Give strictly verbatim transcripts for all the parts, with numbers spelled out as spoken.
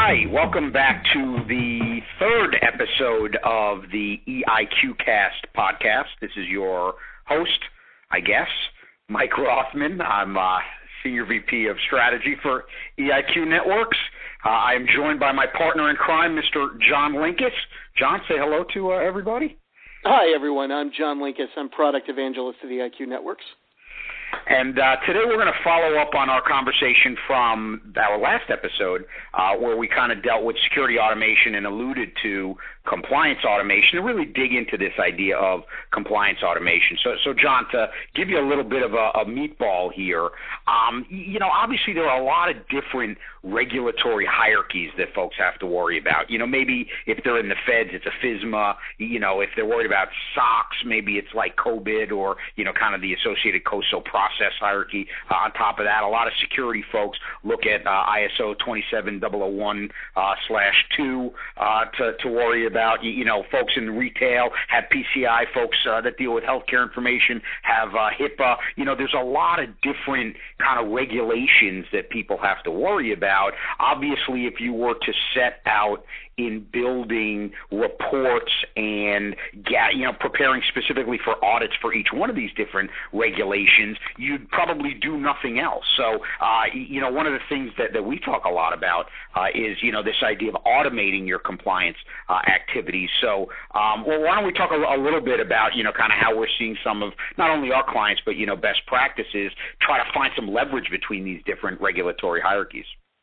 Hi, welcome back to the third episode of the E I Q Cast podcast. This is your host, I guess, Mike Rothman. I'm uh, Senior V P of Strategy for E I Q Networks. Uh, I am joined by my partner in crime, Mister John Linkus. John, say hello to uh, everybody. Hi, everyone. I'm John Linkus. I'm Product Evangelist of the E I Q Networks. And uh, today we're going to follow up on our conversation from our last episode uh, where we kind of dealt with security automation and alluded to compliance automation and really dig into this idea of compliance automation. So, so John, to give you a little bit of a, a meatball here, um, you know, obviously there are a lot of different regulatory hierarchies that folks have to worry about. You know, maybe if they're in the feds, it's a FISMA. You know, if they're worried about SOX, maybe it's like COVID or, you know, kind of the associated COSO process hierarchy. Uh, on top of that, a lot of security folks look at uh, I S O twenty-seven thousand one uh, slash two uh, to, to worry about. About, you know, folks in retail have P C I, folks uh, that deal with healthcare information have uh, HIPAA. You know, there's a lot of different kind of regulations that people have to worry about. Obviously, if you were to set out in building reports and, you know, preparing specifically for audits for each one of these different regulations, you'd probably do nothing else. So, uh, you know, one of the things that, that we talk a lot about uh, is, you know, this idea of automating your compliance uh, activities. So, um, well, why don't we talk a, a little bit about, you know, kind of how we're seeing some of not only our clients, but, you know, best practices, try to find some leverage between these different regulatory hierarchies.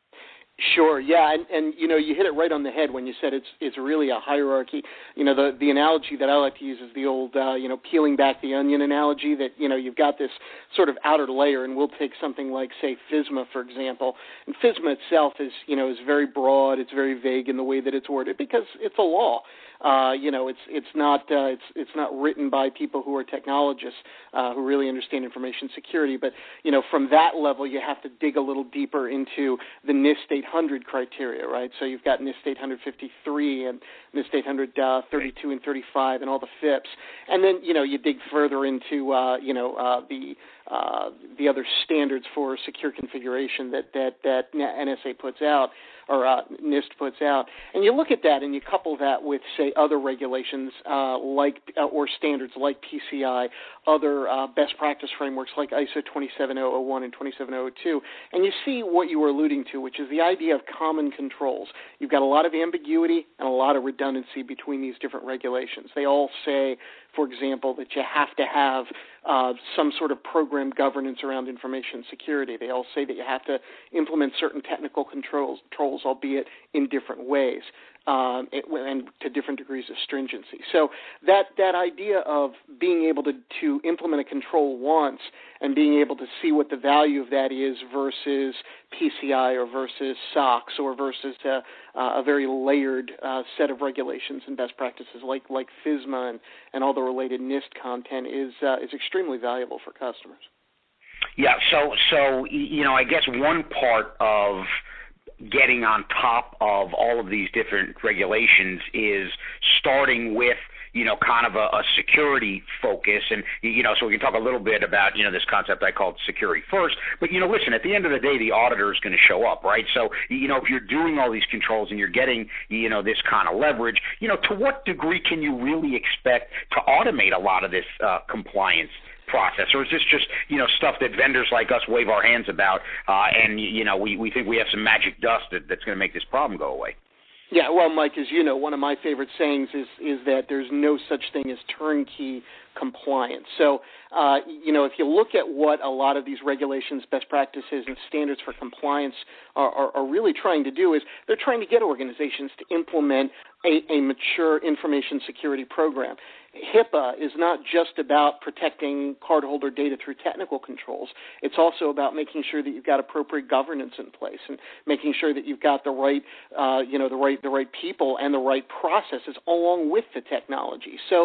Sure, yeah, and, and you know, you hit it right on the head when you said it's it's really a hierarchy. You know, the the analogy that I like to use is the old, uh, you know, peeling back the onion analogy, that, you know, you've got this sort of outer layer, and we'll take something like, say, FISMA, for example. And FISMA itself is, you know, is very broad, it's very vague in the way that it's worded because it's a law. Uh, you know, it's it's not uh, it's it's not written by people who are technologists uh, who really understand information security. But, you know, from that level, you have to dig a little deeper into the NIST eight hundred criteria, right? So you've got NIST eight fifty-three and NIST eight thirty-two and thirty-five and all the F I P S, and then, you know, you dig further into uh, you know uh, the uh, the other standards for secure configuration that that that N S A puts out, or uh, NIST puts out, and you look at that and you couple that with, say, other regulations uh, like uh, or standards like P C I, other uh, best practice frameworks like I S O twenty-seven thousand one and twenty-seven thousand two, and you see what you were alluding to, which is the idea of common controls. You've got a lot of ambiguity and a lot of redundancy between these different regulations. They all say, for example, that you have to have uh, some sort of program governance around information security. They all say that you have to implement certain technical controls, controls albeit in different ways, um, it, and to different degrees of stringency. So that that idea of being able to, to implement a control once and being able to see what the value of that is versus P C I or versus SOX or versus a, a very layered uh, set of regulations and best practices like like FISMA and, and all the related NIST content is uh, is extremely valuable for customers. Yeah, so so you know, I guess one part of getting on top of all of these different regulations is starting with, you know, kind of a, a security focus. And, you know, so we can talk a little bit about, you know, this concept I called security first. But, you know, listen, at the end of the day, the auditor is going to show up, right? So, you know, if you're doing all these controls and you're getting, you know, this kind of leverage, you know, to what degree can you really expect to automate a lot of this uh, compliance process? Or is this just, you know, stuff that vendors like us wave our hands about uh, and, you know, we, we think we have some magic dust that, that's going to make this problem go away? Yeah, well, Mike, as you know, one of my favorite sayings is is that there's no such thing as turnkey compliance. So, uh, you know, if you look at what a lot of these regulations, best practices, and standards for compliance are, are, are really trying to do is they're trying to get organizations to implement a, a mature information security program. HIPAA is not just about protecting cardholder data through technical controls. It's also about making sure that you've got appropriate governance in place and making sure that you've got the right, uh, you know, the right, the right people and the right processes along with the technology. So,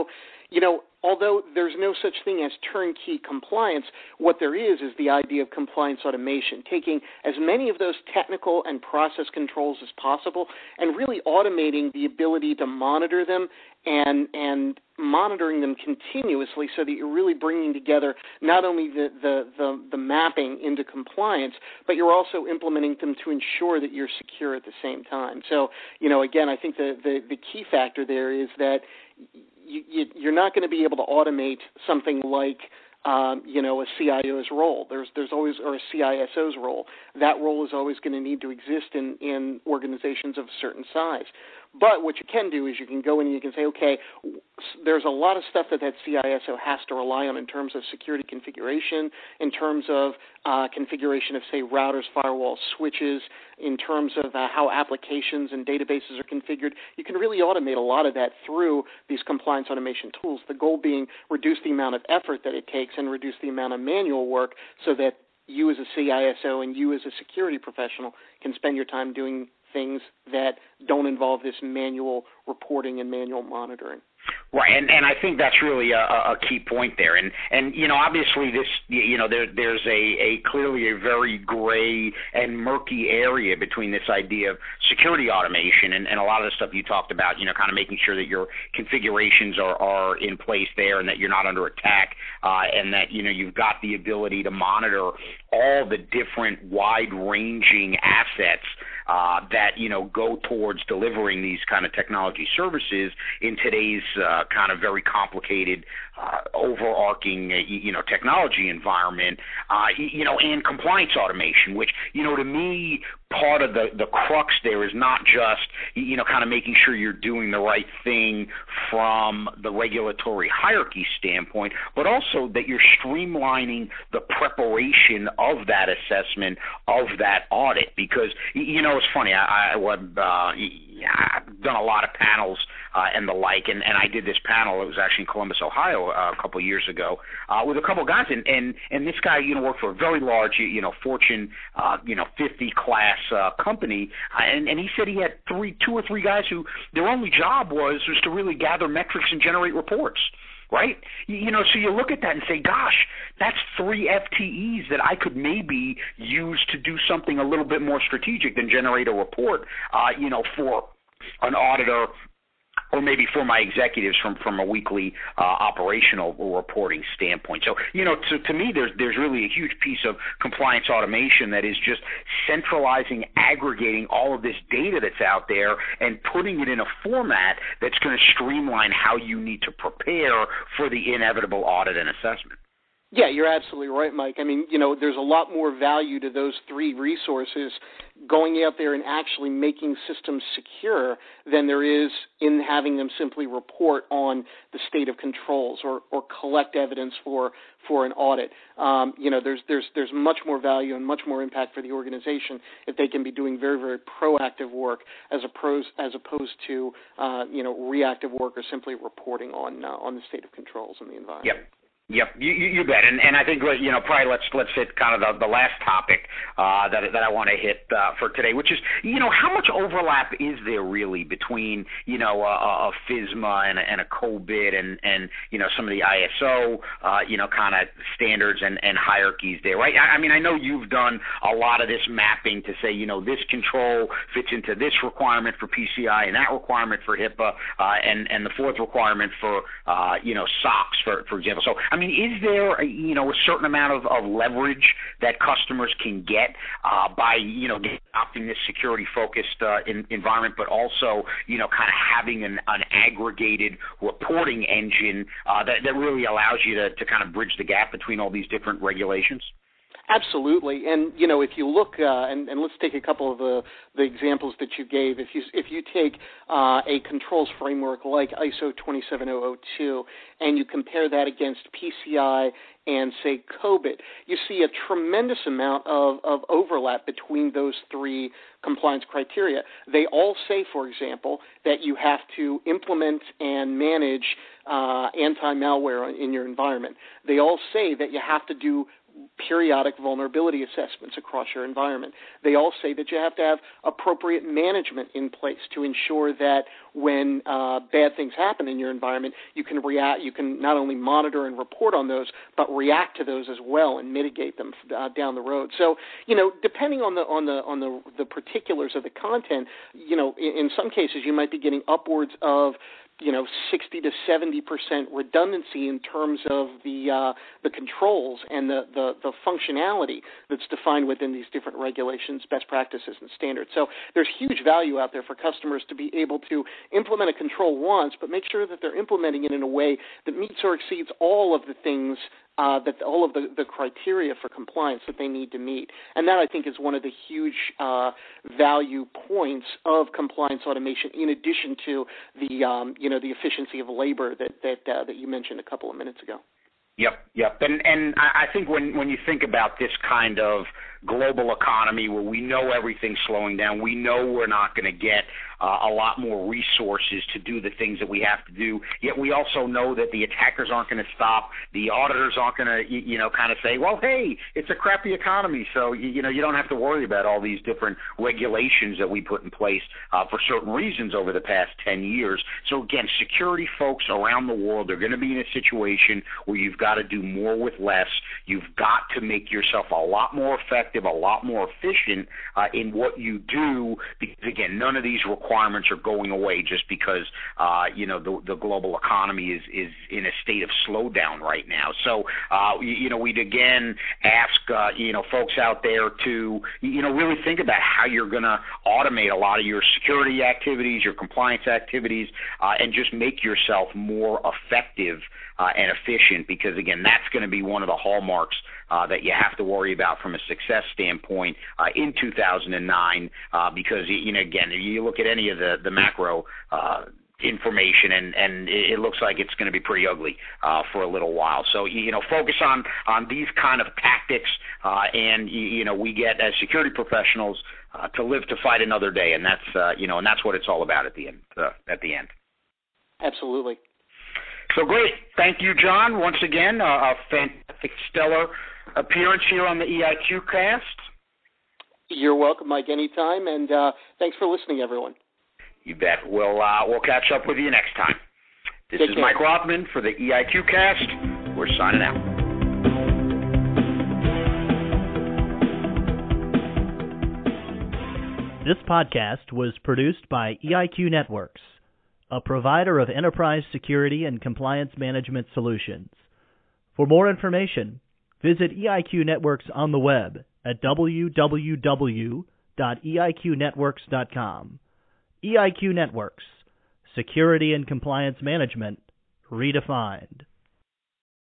you know, although there's no such thing as turnkey compliance, what there is is the idea of compliance automation, taking as many of those technical and process controls as possible and really automating the ability to monitor them and and monitoring them continuously so that you're really bringing together not only the, the, the, the mapping into compliance, but you're also implementing them to ensure that you're secure at the same time. So, you know, again, I think the, the, the key factor there is that you, you, you're not going to be able to automate something like Um, you know, a C I O's role. There's there's always, or a C I S O's role. That role is always going to need to exist in, in organizations of a certain size. But what you can do is you can go in and you can say, okay, there's a lot of stuff that that C I S O has to rely on in terms of security configuration, in terms of uh, configuration of, say, routers, firewalls, switches, in terms of uh, how applications and databases are configured. You can really automate a lot of that through these compliance automation tools, the goal being reduce the amount of effort that it takes and reduce the amount of manual work so that you as a C I S O and you as a security professional can spend your time doing things that don't involve this manual reporting and manual monitoring. Right, and and I think that's really a, a key point there, and and you know obviously this you know there there's a, a clearly a very gray and murky area between this idea of security automation and, and a lot of the stuff you talked about, you know, kind of making sure that your configurations are, are in place there and that you're not under attack, uh, and that you know you've got the ability to monitor all the different wide-ranging assets uh, that you know go towards delivering these kind of technology services in today's uh, kind of very complicated, uh, overarching, uh, you know, technology environment, uh, you know, and compliance automation, which, you know, to me, part of the, the crux there is not just, you know, kind of making sure you're doing the right thing from the regulatory hierarchy standpoint, but also that you're streamlining the preparation of that assessment, of that audit. Because, you know, it's funny, I, I, uh, I've done a lot of panels uh, and the like, and, and I did this panel. It was actually in Columbus, Ohio, uh, a couple of years ago, uh, with a couple of guys, and, and and this guy, you know, worked for a very large, you know, Fortune, uh, you know, fifty class uh, company, uh, and and he said he had three, two or three guys who their only job was was to really gather metrics and generate reports. Right? You know, so you look at that and say, gosh, that's three F T Es that I could maybe use to do something a little bit more strategic than generate a report, uh, you know, for an auditor or maybe for my executives from, from a weekly uh, operational reporting standpoint. So, you know, to, to me, there's there's really a huge piece of compliance automation that is just centralizing, aggregating all of this data that's out there and putting it in a format that's going to streamline how you need to prepare for the inevitable audit and assessment. Yeah, you're absolutely right, Mike. I mean, you know, there's a lot more value to those three resources going out there and actually making systems secure than there is in having them simply report on the state of controls or, or collect evidence for for an audit. Um, you know, there's there's there's much more value and much more impact for the organization if they can be doing very, very proactive work as opposed as opposed to uh, you know reactive work or simply reporting on uh, on the state of controls in the environment. Yep. Yep, you, you bet, and and I think you know probably let's let's hit kind of the, the last topic uh, that that I want to hit uh, for today, which is you know how much overlap is there really between you know a, a FISMA and a, and a COBIT and and you know some of the I S O uh, you know kind of standards and, and hierarchies there, right? I, I mean I know you've done a lot of this mapping to say you know this control fits into this requirement for P C I and that requirement for HIPAA uh, and and the fourth requirement for uh, you know SOX for for example. So I I mean, is there, a, you know, a certain amount of, of leverage that customers can get uh, by, you know, adopting this security-focused uh, in, environment, but also, you know, kind of having an, an aggregated reporting engine uh, that, that really allows you to, to kind of bridge the gap between all these different regulations? Absolutely, and you know, if you look, uh, and, and let's take a couple of the, the examples that you gave. If you if you take uh, a controls framework like I S O twenty-seven thousand two, and you compare that against P C I and say COBIT, you see a tremendous amount of, of overlap between those three compliance criteria. They all say, for example, that you have to implement and manage uh, anti-malware in your environment. They all say that you have to do periodic vulnerability assessments across your environment. They all say that you have to have appropriate management in place to ensure that when uh, bad things happen in your environment, you can react. You can not only monitor and report on those, but react to those as well and mitigate them uh, down the road. So, you know, depending on the on the on the, the particulars of the content, you know, in, in some cases you might be getting upwards of you know, sixty to seventy percent redundancy in terms of the uh, the controls and the, the, the functionality that's defined within these different regulations, best practices, and standards. So there's huge value out there for customers to be able to implement a control once, but make sure that they're implementing it in a way that meets or exceeds all of the things Uh, that all of the, the criteria for compliance that they need to meet. And that, I think, is one of the huge uh, value points of compliance automation, in addition to the, um, you know, the efficiency of labor that that, uh, that you mentioned a couple of minutes ago. Yep, yep. And and I think when, when you think about this kind of global economy where we know everything's slowing down, we know we're not going to get uh, a lot more resources to do the things that we have to do, yet we also know that the attackers aren't going to stop, the auditors aren't going to, you, you know, kind of say, well, hey, it's a crappy economy, so, you, you know, you don't have to worry about all these different regulations that we put in place uh, for certain reasons over the past ten years. So, again, security folks around the world are going to be in a situation where you've got to do more with less. You've got to make yourself a lot more effective, a lot more efficient uh, in what you do, because, again, none of these requirements are going away just because, uh, you know, the, the global economy is, is in a state of slowdown right now. So, uh, you, you know, we'd, again, ask, uh, you know, folks out there to, you know, really think about how you're going to automate a lot of your security activities, your compliance activities, uh, and just make yourself more effective uh, and efficient, because, again, that's going to be one of the hallmarks Uh, that you have to worry about from a success standpoint uh, in two thousand nine, uh, because, you know, again, you look at any of the, the macro uh, information, and, and it looks like it's going to be pretty ugly uh, for a little while. So, you know, focus on, on these kind of tactics, uh, and, you know, we get, as security professionals, uh, to live to fight another day, and that's, uh, you know, and that's what it's all about at the end. Uh, at the end. Absolutely. So great. Thank you, John, once again. Uh, a fantastic, stellar appearance here on the E I Q Cast. You're welcome, Mike, anytime, and uh, thanks for listening, everyone. You bet. We'll uh, we'll catch up with you next time. This Take is care. Mike Rothman for the E I Q Cast. We're signing out. This podcast was produced by E I Q Networks, a provider of enterprise security and compliance management solutions. For more information, visit E I Q Networks on the web at w w w dot e i q networks dot com. E I Q Networks, security and compliance management redefined.